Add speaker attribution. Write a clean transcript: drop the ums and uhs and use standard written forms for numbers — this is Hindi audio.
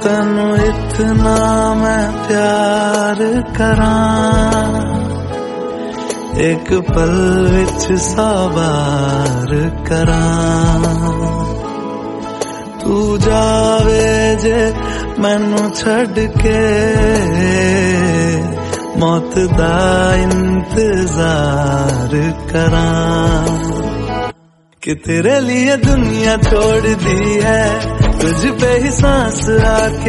Speaker 1: तेनू इतना मैं प्यार करां, एक पल विच सवार करां। तू जावे जे मैनू छड़ के, मौत दा इंतजार करां। कि तेरे लिए दुनिया छोड़ दी है, तुझ पे ही सांस आके